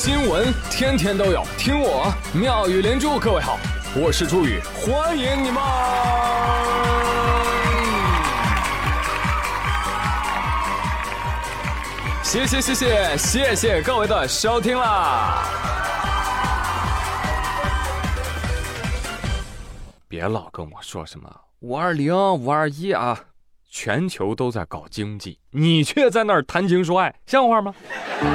新闻天天都有，听我妙语连珠。各位好，我是朱宇，欢迎你们。谢谢各位的收听啦！别老跟我说什么520、521啊，全球都在搞经济，你却在那儿谈情说爱，像话吗？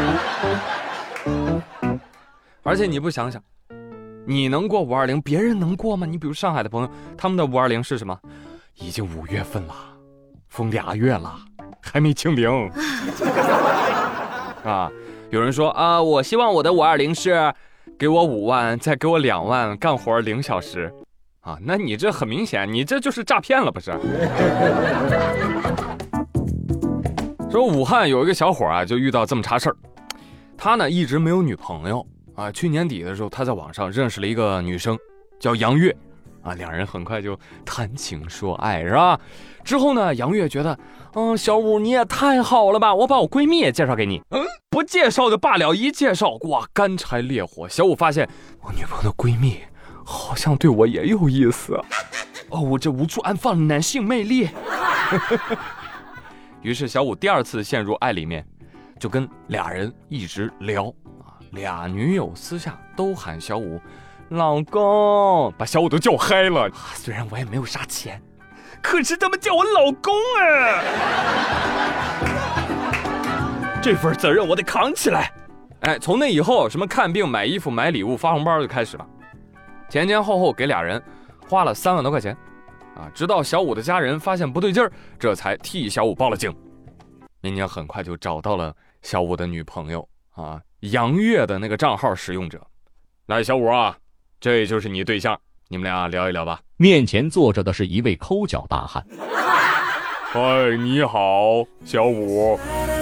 而且你不想想，你能过520，别人能过吗？你比如上海的朋友，他们的520是什么？已经5月份了，封2月了，还没清零啊！有人说啊，我希望我的520是给我5万，再给我2万，干活0小时啊！那你这很明显，你这就是诈骗了，不是？说武汉有一个小伙啊，就遇到这么茬事儿，他呢一直没有女朋友啊。去年底的时候，他在网上认识了一个女生，叫杨月啊，两人很快就谈情说爱，是吧？之后呢，杨月觉得，小武你也太好了吧，我把我闺蜜也介绍给你。不介绍就罢了，一介绍，哇，干柴烈火。小武发现我女朋友的闺蜜好像对我也有意思，我这无处安放的男性魅力。于是小武第二次陷入爱里面，就跟俩人一直聊啊，俩女友私下都喊小武老公，把小武都叫嗨了。虽然我也没有啥钱，可是他们叫我老公啊，这份责任我得扛起来。从那以后，什么看病、买衣服、买礼物、发红包就开始了，前后给俩人花了3万多块钱啊，直到小武的家人发现不对劲儿，这才替小武报了警。民警很快就找到了小武的女朋友啊，杨月的那个账号使用者。来，小武啊，这就是你对象，你们俩聊一聊吧。 面前坐着的是一位抠脚大汉。 嗨，你好，小武，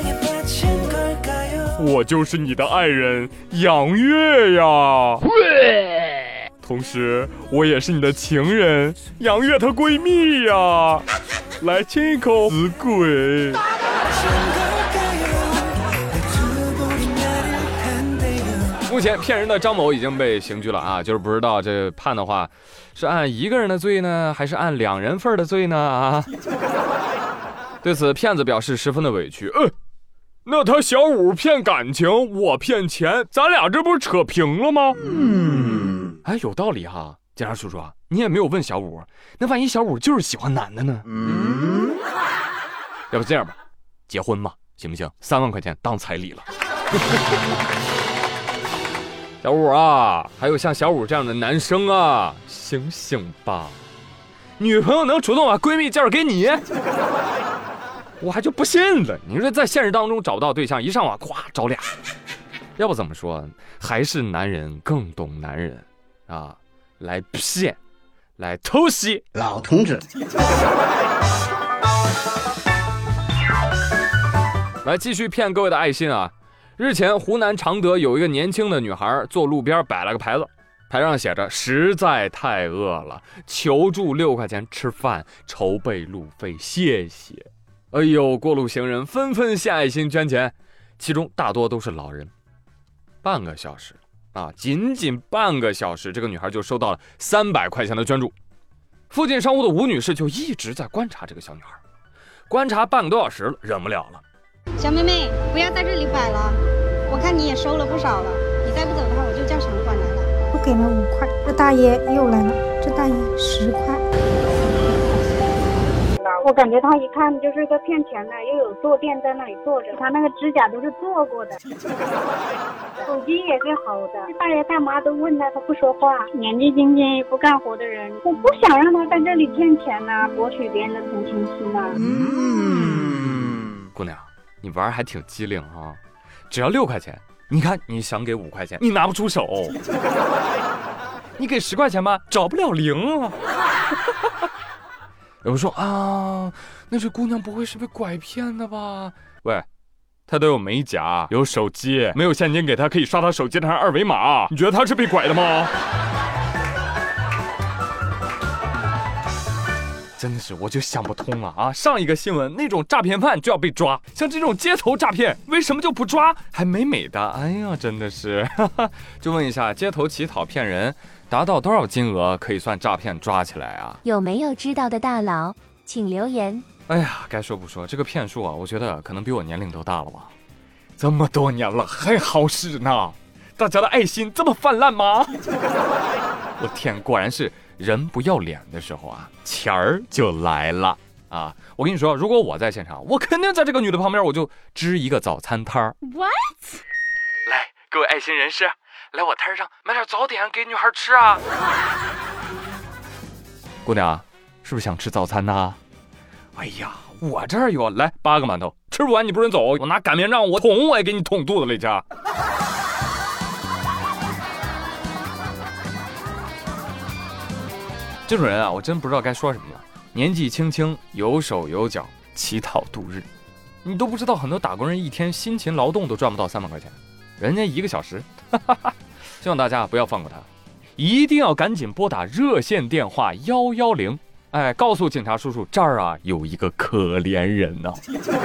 我就是你的爱人杨月呀。同时我也是你的情人杨月她闺蜜呀，来亲一口，死鬼。目前骗人的张某已经被刑拘了啊，就是不知道这判的话是按1个人的罪呢，还是按2人份的罪呢啊？对此骗子表示十分的委屈，那他小武骗感情，我骗钱，咱俩这不是扯平了吗？有道理哈，警察叔叔，你也没有问小武，那万一小武就是喜欢男的呢？要不这样吧，结婚嘛，行不行？3万块钱当彩礼了。小武啊，还有像小武这样的男生啊，醒醒吧！女朋友能主动把闺蜜介绍给你，我还就不信了。你说在现实当中找不到对象，一上网咵找俩，要不怎么说，还是男人更懂男人啊，来骗，来偷袭老同志。 来继续骗各位的爱心啊！日前，湖南常德有一个年轻的女孩坐路边摆了个牌子，牌上写着实在太饿了，求助6块钱吃饭，筹备路费，谢谢。哎呦，过路行人纷纷献爱心捐钱，其中大多都是老人。半个小时啊，仅半个小时，这个女孩就收到了300块钱的捐助。附近商户的吴女士就一直在观察这个小女孩，观察半个多小时了，忍不了了。 小妹妹，不要在这里摆了，我看你也收了不少了，你再不走的话，我就叫城管来了。 我给了5块，这大爷又来了，这大爷10块。 我感觉他一看就是个骗钱的，又有坐垫在那里坐着，他那个指甲都是做过的，手机也是好的。大爷大妈都问他，他不说话，年纪轻轻不干活的人，我不想让他在这里骗钱呐，博取别人的同情心呐。 姑娘，你玩还挺机灵啊，只要6块钱，你看你想给5块钱，你拿不出手，你给10块钱吧，找不了零啊。有人说啊，那这姑娘不会是被拐骗的吧？喂，她都有美甲，有手机，没有现金给她，可以刷她手机上2维码，你觉得她是被拐的吗？ 真的是我就想不通了啊！上一个新闻那种诈骗犯就要被抓，像这种街头诈骗为什么就不抓？还美美的，哎呀，真的是，就问一下，街头乞讨骗人达到多少金额可以算诈骗抓起来啊？ 有没有知道的大佬，请留言。 哎呀，该说不说，这个骗术啊，我觉得可能比我年龄都大了吧。这么多年了还好使呢，大家的爱心这么泛滥吗？我天，果然是人不要脸的时候啊，钱儿就来了啊！我跟你说，如果我在现场，我肯定在这个女的旁边，我就支一个早餐摊儿。 What？ 来，各位爱心人士，来我摊上买点早点给女孩吃啊！姑娘，是不是想吃早餐呢？哎呀，我这儿有，来8个馒头，吃不完你不准走，我拿擀面杖我捅我也给你捅肚子里去。这种人啊，我真不知道该说什么了。年纪轻轻，有手有脚，乞讨度日，你都不知道很多打工人一天辛勤劳动都赚不到300块钱，人家1个小时。希望大家不要放过他，一定要赶紧拨打热线电话110。哎，告诉警察叔叔，这儿啊有一个可怜人呢。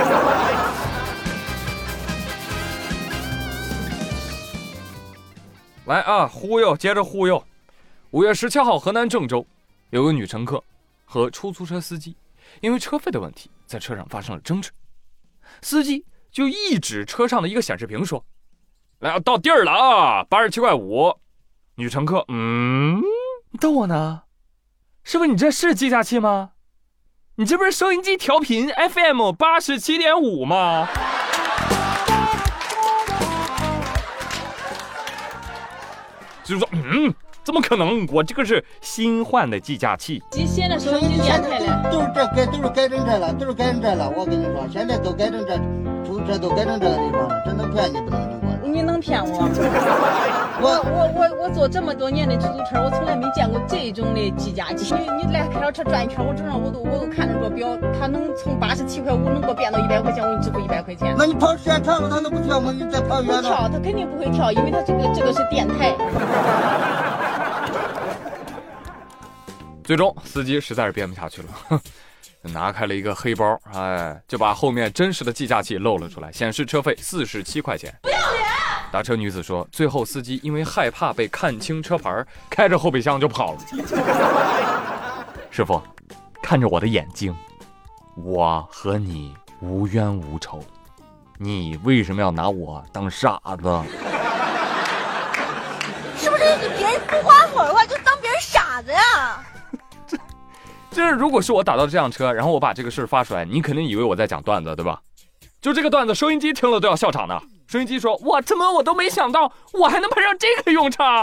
来啊，忽悠，接着忽悠。5月17号，河南郑州有个女乘客和出租车司机因为车费的问题在车上发生了争执，司机就一指车上的一个显示屏说：“来，到地儿了啊，87.5块。”女乘客，你逗我呢？师傅，你这是计价器吗？你这不是收音机调频 FM 87.5吗？就是说，怎么可能？我这个是新换的计价器。 现在收音机电台了， 都是改成这了。我跟你说，现在都改成这，出租车都改成这个地方了，真能骗你不能用过。 你能骗我？我坐这么多年的出租车，我从来没见过这种的计价器。你来开着车转一圈，我正常我都看着这表，他能从87.5块能给我变到100块钱，我给你支付100块钱。 那你跑时间长了，他能不跳吗？你再跑远了。 不跳，他肯定不会跳，因为他这个是电台。 最终，司机实在是编不下去了，拿开了一个黑包，就把后面真实的计价器露了出来，显示车费47块钱。不要脸！打车女子说，最后司机因为害怕被看清车牌，开着后备箱就跑了。师傅，看着我的眼睛，我和你无冤无仇，你为什么要拿我当傻子？ 是不是你别人不花火的话，就当别人傻子呀？ 就是如果是我打到这辆车，然后我把这个事发出来，你肯定以为我在讲段子，对吧？就这个段子，收音机听了都要笑场的。收音机说：“我都没想到，我还能派上这个用场。”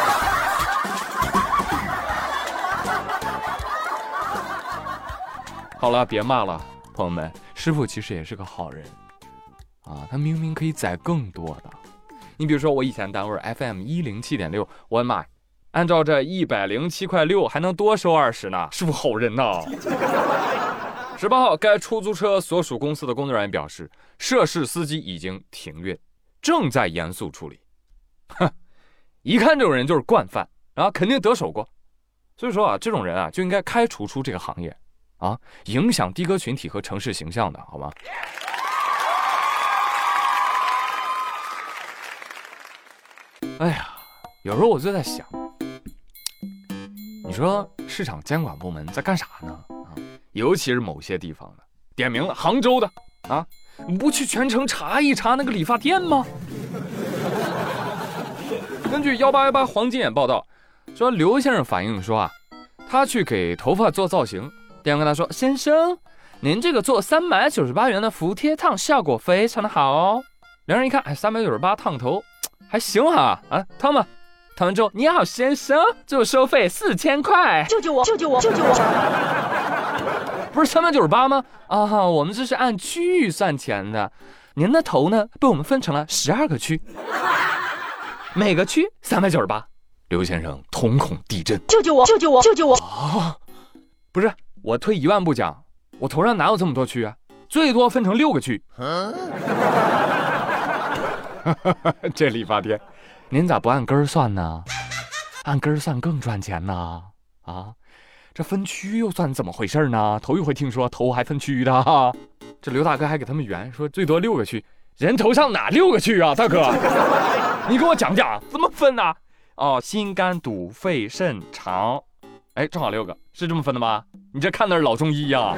好了，别骂了，朋友们，师傅其实也是个好人啊，他明明可以载更多的。你比如说，我以前单位 FM 107.6，我的妈！按照这107.6块还能多收20呢，师傅好人呐。18号，该出租车所属公司的工作人员表示，涉事司机已经停运，正在严肃处理。一看这种人就是惯犯啊，肯定得手过。所以说啊，这种人啊就应该开除出这个行业啊，影响的哥群体和城市形象的，好吗？哎呀，有时候我就在想，你说市场监管部门在干啥呢？尤其是某些地方的，点名了杭州的啊，你不去全城查一查那个理发店吗？根据1818黄金眼报道说，刘先生反映说啊，他去给头发做造型，店员跟他说：“先生，您这个做398元的服帖烫效果非常的好哦。”两人一看，398烫头还行啊，烫吧。烫完之后，你好先生，就收费4000块。 救救我！ 不是398吗？啊，我们这是按区域算钱的。您的头呢，被我们分成了12个区，每个区398。刘先生瞳孔地震， 救救我！ 啊，不是，我退1万步讲，我头上哪有这么多区啊？最多分成6个区。这理发店，您咋不按根儿算呢？按根儿算更赚钱呢？啊， 这分区又算怎么回事呢？头一回听说头还分区的哈。这刘大哥还给他们圆说最多6个区，人头上哪6个区啊，大哥？你给我讲讲怎么分呢？哦，心肝肚肺肾肠，哎，正好6个，是这么分的吗？你这看的是老中医呀。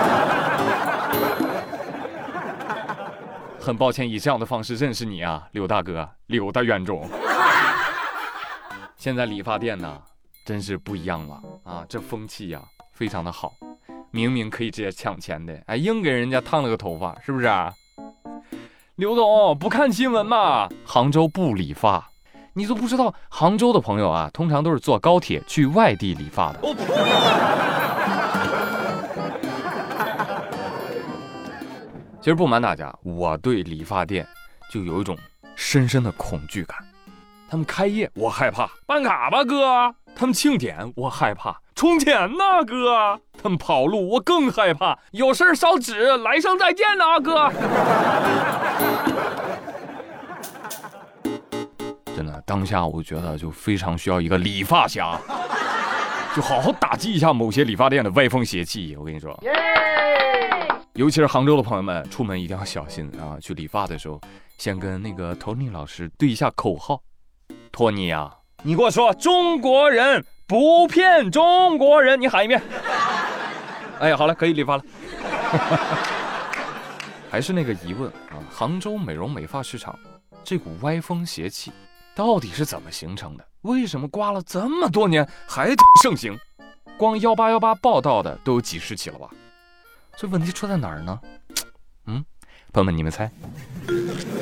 很抱歉以这样的方式认识你啊，刘大哥，刘大冤种。现在理发店呢真是不一样了啊，这风气呀非常的好，明明可以直接抢钱的，哎，硬给人家烫了个头发，是不是啊？刘总不看新闻吗？杭州不理发，你都不知道，杭州的朋友啊通常都是坐高铁去外地理发的。其实不瞒大家，我对理发店就有一种深深的恐惧感。他们开业我害怕，办卡吧哥；他们庆典我害怕，充钱呐哥；他们跑路我更害怕，有事烧纸，来生再见呐哥。真的，当下我觉得就非常需要一个理发侠，就好好打击一下某些理发店的歪风邪气。我跟你说。尤其是杭州的朋友们，出门一定要小心啊！去理发的时候，先跟那个托尼老师对一下口号。托尼啊，你给我说，中国人不骗中国人，你喊一遍。哎呀，好了，可以理发了。还是那个疑问啊，杭州美容美发市场这股歪风邪气到底是怎么形成的？为什么刮了这么多年还盛行？光1818报道的都有几十起了吧？这问题出在哪儿呢？朋友们，你们猜？